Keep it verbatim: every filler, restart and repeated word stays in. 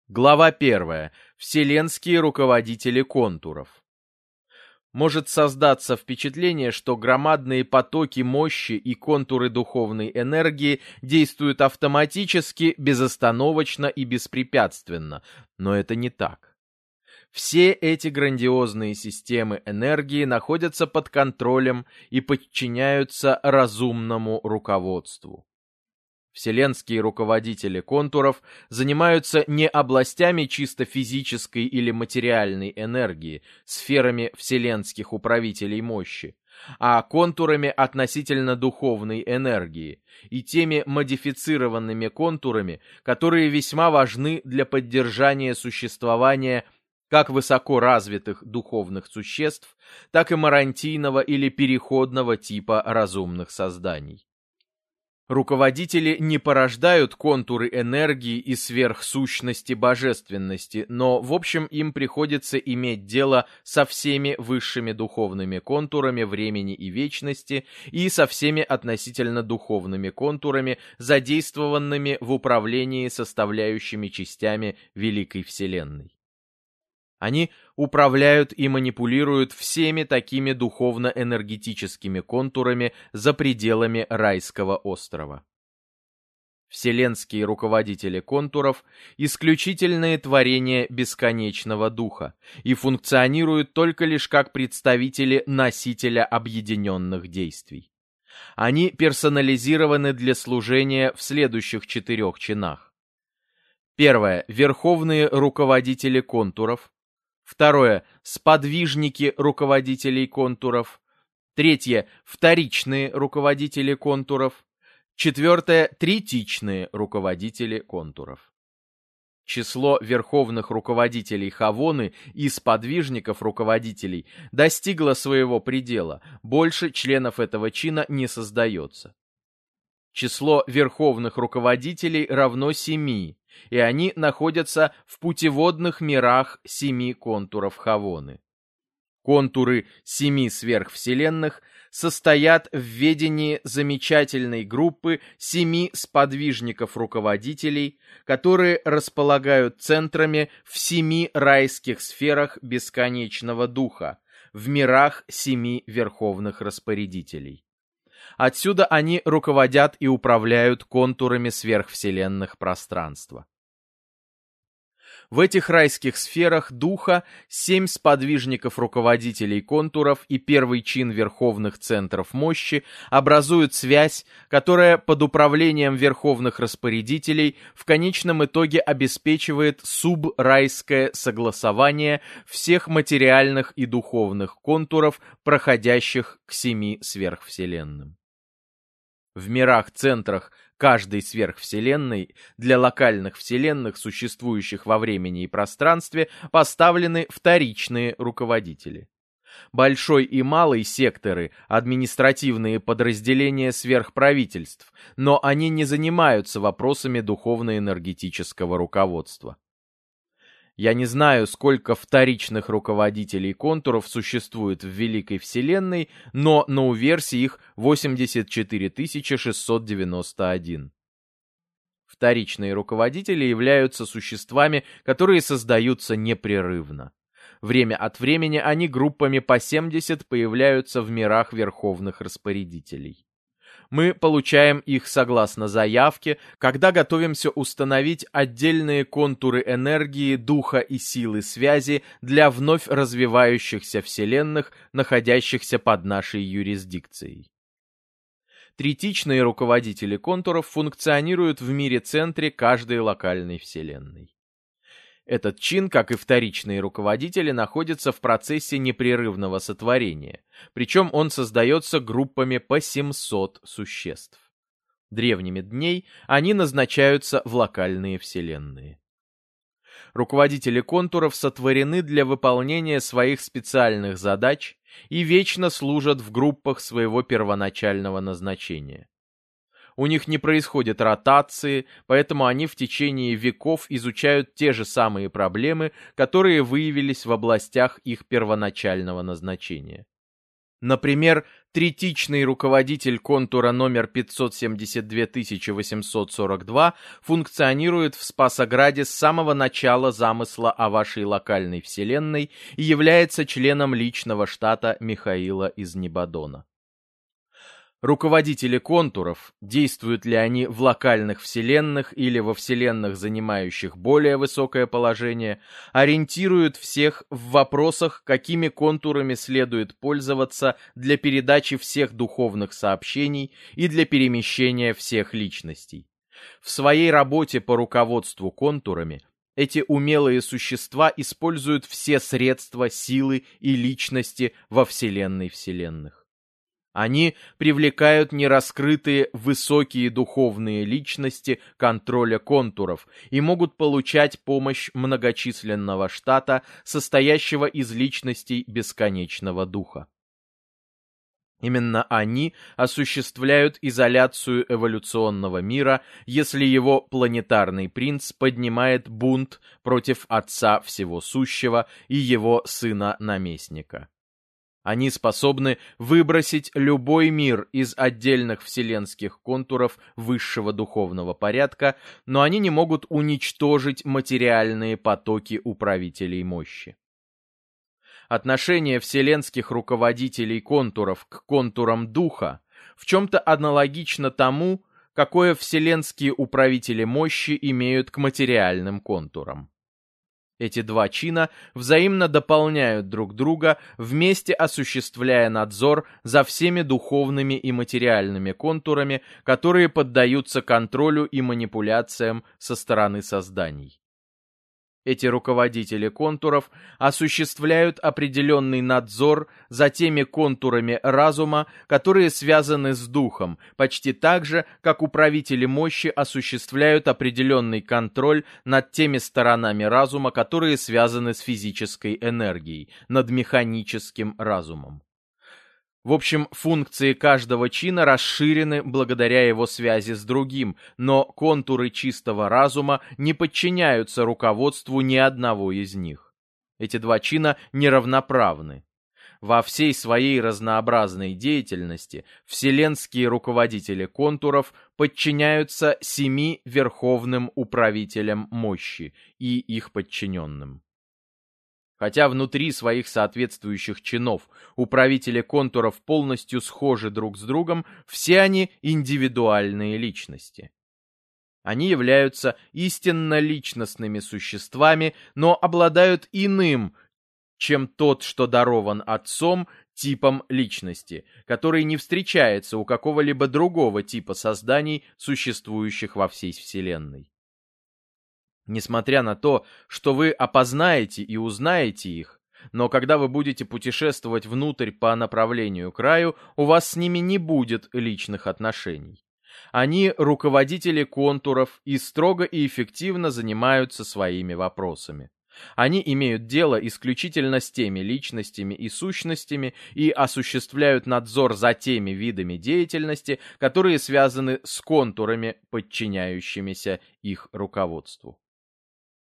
Глава первая. Вселенские руководители контуров. Может создаться впечатление, что громадные потоки мощи и контуры духовной энергии действуют автоматически, безостановочно и беспрепятственно, но это не так. Все эти грандиозные системы энергии находятся под контролем и подчиняются разумному руководству. Вселенские руководители контуров занимаются не областями чисто физической или материальной энергии, сферами вселенских управителей мощи, а контурами относительно духовной энергии и теми модифицированными контурами, которые весьма важны для поддержания существования как высоко развитых духовных существ, так и марантийного или переходного типа разумных созданий. Руководители не порождают контуры энергии и сверхсущности божественности, но, в общем, им приходится иметь дело со всеми высшими духовными контурами времени и вечности и со всеми относительно духовными контурами, задействованными в управлении составляющими частями Великой Вселенной. Они управляют и манипулируют всеми такими духовно-энергетическими контурами за пределами райского острова. Вселенские руководители контуров – исключительные творения бесконечного духа и функционируют только лишь как представители носителя объединенных действий. Они персонализированы для служения в следующих четырех чинах. Первое – верховные руководители контуров. Второе – сподвижники руководителей контуров. Третье – вторичные руководители контуров. Четвертое – третичные руководители контуров. Число верховных руководителей Хавоны и сподвижников руководителей достигло своего предела, больше членов этого чина не создается. Число верховных руководителей равно семи, и они находятся в путеводных мирах семи контуров Хавоны. Контуры семи сверхвселенных состоят в ведении замечательной группы семи сподвижников-руководителей, которые располагают центрами в семи райских сферах бесконечного духа, в мирах семи верховных распорядителей. Отсюда они руководят и управляют контурами сверхвселенных пространства. В этих райских сферах духа семь сподвижников-руководителей контуров и первый чин верховных центров мощи образуют связь, которая под управлением верховных распорядителей в конечном итоге обеспечивает субрайское согласование всех материальных и духовных контуров, проходящих к семи сверхвселенным. В мирах-центрах каждой сверхвселенной для локальных вселенных, существующих во времени и пространстве, поставлены вторичные руководители. Большой и малый секторы – административные подразделения сверхправительств, но они не занимаются вопросами духовно-энергетического руководства. Я не знаю, сколько вторичных руководителей контуров существует в Великой Вселенной, но на уверсе их восемьдесят четыре тысячи шестьсот девяносто один. Вторичные руководители являются существами, которые создаются непрерывно. Время от времени они группами по семьдесят появляются в мирах верховных распорядителей. Мы получаем их согласно заявке, когда готовимся установить отдельные контуры энергии, духа и силы связи для вновь развивающихся вселенных, находящихся под нашей юрисдикцией. Третичные руководители контуров функционируют в мире-центре каждой локальной вселенной. Этот чин, как и вторичные руководители, находится в процессе непрерывного сотворения, причем он создается группами по семьсот существ. Древними дней они назначаются в локальные вселенные. Руководители контуров сотворены для выполнения своих специальных задач и вечно служат в группах своего первоначального назначения. У них не происходит ротации, поэтому они в течение веков изучают те же самые проблемы, которые выявились в областях их первоначального назначения. Например, третичный руководитель контура номер пятьсот семьдесят две тысячи восемьсот сорок два функционирует в Спасограде с самого начала замысла о вашей локальной вселенной и является членом личного штата Михаила из Небадона. Руководители контуров, действуют ли они в локальных вселенных или во вселенных, занимающих более высокое положение, ориентируют всех в вопросах, какими контурами следует пользоваться для передачи всех духовных сообщений и для перемещения всех личностей. В своей работе по руководству контурами эти умелые существа используют все средства, силы и личности во вселенной вселенных. Они привлекают нераскрытые высокие духовные личности контроля контуров и могут получать помощь многочисленного штата, состоящего из личностей бесконечного духа. Именно они осуществляют изоляцию эволюционного мира, если его планетарный принц поднимает бунт против Отца Всего Сущего и его Сына-Наместника. Они способны выбросить любой мир из отдельных вселенских контуров высшего духовного порядка, но они не могут уничтожить материальные потоки управителей мощи. Отношение вселенских руководителей контуров к контурам духа в чем-то аналогично тому, какое вселенские управители мощи имеют к материальным контурам. Эти два чина взаимно дополняют друг друга, вместе осуществляя надзор за всеми духовными и материальными контурами, которые поддаются контролю и манипуляциям со стороны созданий. Эти руководители контуров осуществляют определенный надзор за теми контурами разума, которые связаны с духом, почти так же, как управители мощи осуществляют определенный контроль над теми сторонами разума, которые связаны с физической энергией, над механическим разумом. В общем, функции каждого чина расширены благодаря его связи с другим, но контуры чистого разума не подчиняются руководству ни одного из них. Эти два чина неравноправны. Во всей своей разнообразной деятельности вселенские руководители контуров подчиняются семи верховным управителям мощи и их подчиненным. Хотя внутри своих соответствующих чинов управители контуров полностью схожи друг с другом, все они индивидуальные личности. Они являются истинно личностными существами, но обладают иным, чем тот, что дарован Отцом, типом личности, который не встречается у какого-либо другого типа созданий, существующих во всей Вселенной. Несмотря на то, что вы опознаете и узнаете их, но когда вы будете путешествовать внутрь по направлению к раю, у вас с ними не будет личных отношений. Они руководители контуров и строго и эффективно занимаются своими вопросами. Они имеют дело исключительно с теми личностями и сущностями и осуществляют надзор за теми видами деятельности, которые связаны с контурами, подчиняющимися их руководству.